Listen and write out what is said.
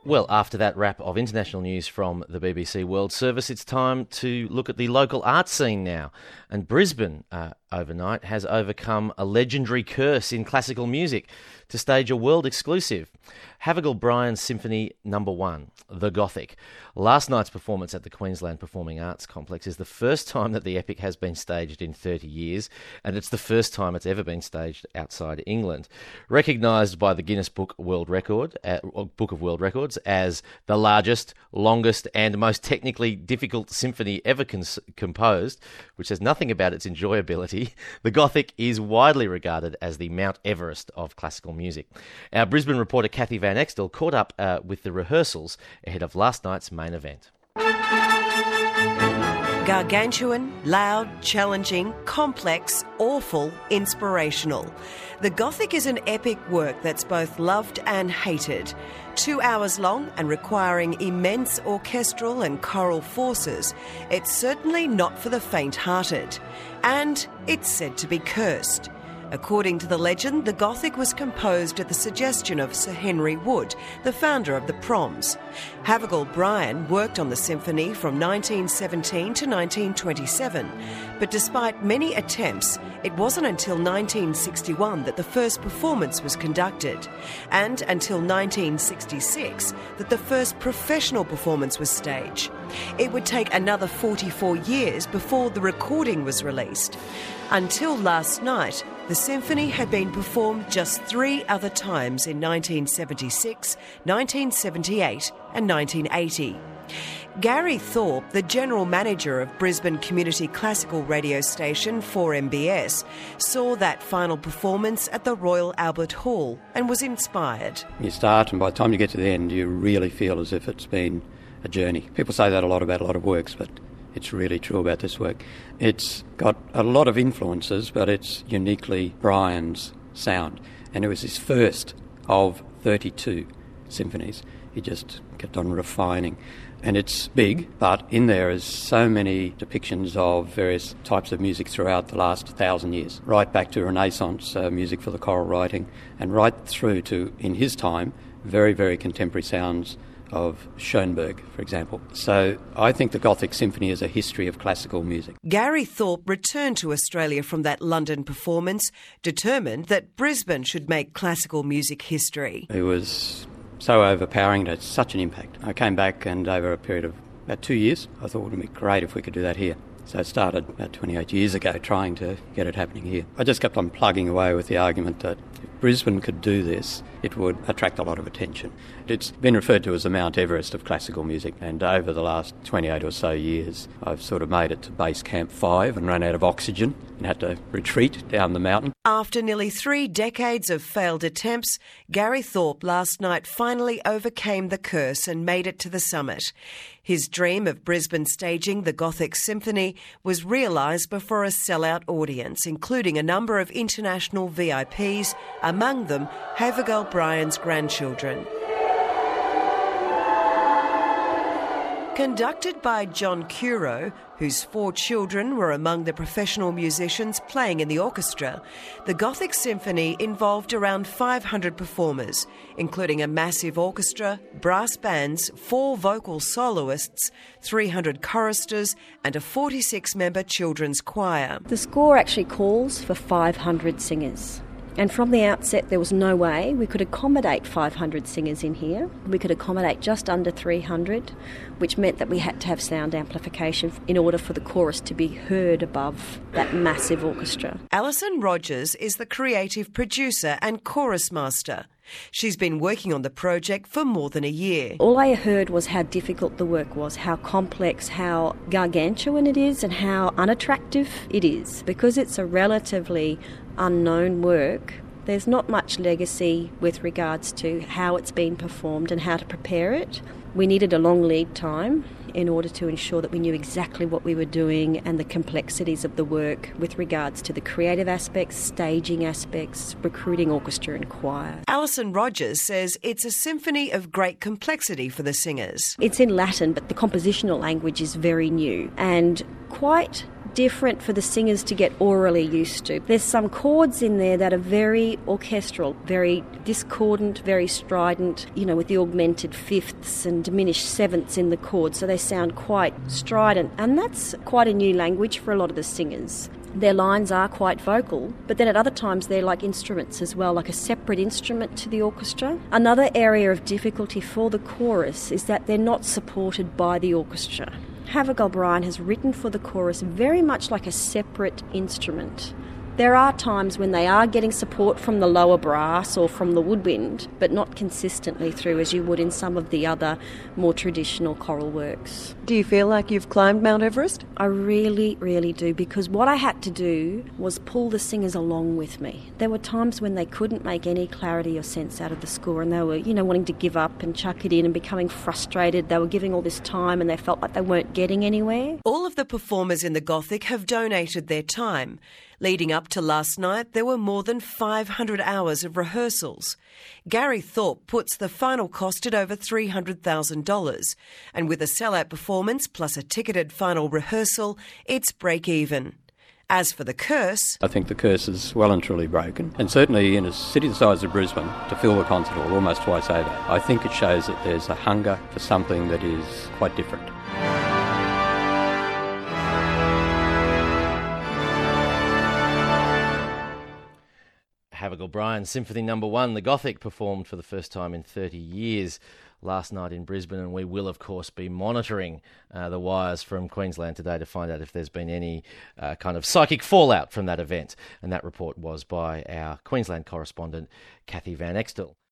Well, after that wrap of international news from the BBC World Service, it's time to look at the local art scene now. And Brisbane, overnight, has overcome a legendary curse in classical music to stage a world exclusive, Havergal Brian's Symphony No. 1, The Gothic. Last night's performance at the Queensland Performing Arts Complex is the first time that the epic has been staged in 30 years, and it's the first time it's ever been staged outside England. Recognised by the Guinness Book of World Records as the largest, longest and most technically difficult symphony ever composed, which says nothing about its enjoyability, the Gothic is widely regarded as the Mount Everest of classical music. Our Brisbane reporter Kathy Van Extel caught up with the rehearsals ahead of last night's main event. Gargantuan, loud, challenging, complex, awful, inspirational. The Gothic is an epic work that's both loved and hated. 2 hours long and requiring immense orchestral and choral forces, it's certainly not for the faint-hearted. And it's said to be cursed. According to the legend, the Gothic was composed at the suggestion of Sir Henry Wood, the founder of the Proms. Havergal Brian worked on the symphony from 1917 to 1927, but despite many attempts, it wasn't until 1961 that the first performance was conducted, and until 1966 that the first professional performance was staged. It would take another 44 years before the recording was released. Until last night, the symphony had been performed just 3 other times in 1976, 1978 and 1980. Gary Thorpe, the general manager of Brisbane Community Classical radio station 4MBS, saw that final performance at the Royal Albert Hall and was inspired. You start and by the time you get to the end you really feel as if it's been a journey. People say that a lot about a lot of works, but it's really true about this work. It's got a lot of influences, but it's uniquely Brian's sound. And it was his first of 32 symphonies. He just kept on refining. And it's big, but in there is so many depictions of various types of music throughout the last 1,000 years, right back to Renaissance music for the choral writing, and right through to, in his time, very, very contemporary sounds of Schoenberg, for example. So I think the Gothic Symphony is a history of classical music. Gary Thorpe returned to Australia from that London performance, determined that Brisbane should make classical music history. It was so overpowering, it had such an impact. I came back and over a period of about 2 years, I thought it would be great if we could do that here. So I started about 28 years ago trying to get it happening here. I just kept on plugging away with the argument that if Brisbane could do this, it would attract a lot of attention. It's been referred to as the Mount Everest of classical music, and over the last 28 or so years, I've sort of made it to Base Camp 5 and run out of oxygen and had to retreat down the mountain. After nearly 3 decades of failed attempts, Gary Thorpe last night finally overcame the curse and made it to the summit. His dream of Brisbane staging the Gothic Symphony was realised before a sellout audience, including a number of international VIPs, among them Havergal Brian's grandchildren. Conducted by John Curo, whose 4 children were among the professional musicians playing in the orchestra, the Gothic Symphony involved around 500 performers, including a massive orchestra, brass bands, 4 vocal soloists, 300 choristers and a 46-member children's choir. The score actually calls for 500 singers. And from the outset, there was no way we could accommodate 500 singers in here. We could accommodate just under 300, which meant that we had to have sound amplification in order for the chorus to be heard above that massive orchestra. Alison Rogers is the creative producer and chorus master. She's been working on the project for more than a year. All I heard was how difficult the work was, how complex, how gargantuan it is and how unattractive it is. Because it's a relatively unknown work, there's not much legacy with regards to how it's been performed and how to prepare it. We needed a long lead time in order to ensure that we knew exactly what we were doing and the complexities of the work with regards to the creative aspects, staging aspects, recruiting orchestra and choir. Alison Rogers says it's a symphony of great complexity for the singers. It's in Latin, but the compositional language is very new and quite different for the singers to get orally used to. There's some chords in there that are very orchestral, very discordant, very strident, with the augmented fifths and diminished sevenths in the chords, so they sound quite strident. And that's quite a new language for a lot of the singers. Their lines are quite vocal, but then at other times they're like instruments as well, like a separate instrument to the orchestra. Another area of difficulty for the chorus is that they're not supported by the orchestra. Havergal Brian has written for the chorus very much like a separate instrument. There are times when they are getting support from the lower brass or from the woodwind, but not consistently through as you would in some of the other more traditional choral works. Do you feel like you've climbed Mount Everest? I really, really do, because what I had to do was pull the singers along with me. There were times when they couldn't make any clarity or sense out of the score, and they were, wanting to give up and chuck it in and becoming frustrated. They were giving all this time and they felt like they weren't getting anywhere. All of the performers in the Gothic have donated their time. Leading up to last night, there were more than 500 hours of rehearsals. Gary Thorpe puts the final cost at over $300,000. And with a sellout performance plus a ticketed final rehearsal, it's break even. As for the curse... I think the curse is well and truly broken. And certainly in a city the size of Brisbane, to fill the concert hall almost twice over, I think it shows that there's a hunger for something that is quite different. Havergal Brian, Symphony No. 1, the Gothic, performed for the first time in 30 years last night in Brisbane, and we will, of course, be monitoring the wires from Queensland today to find out if there's been any kind of psychic fallout from that event. And that report was by our Queensland correspondent, Kathy Van Extel.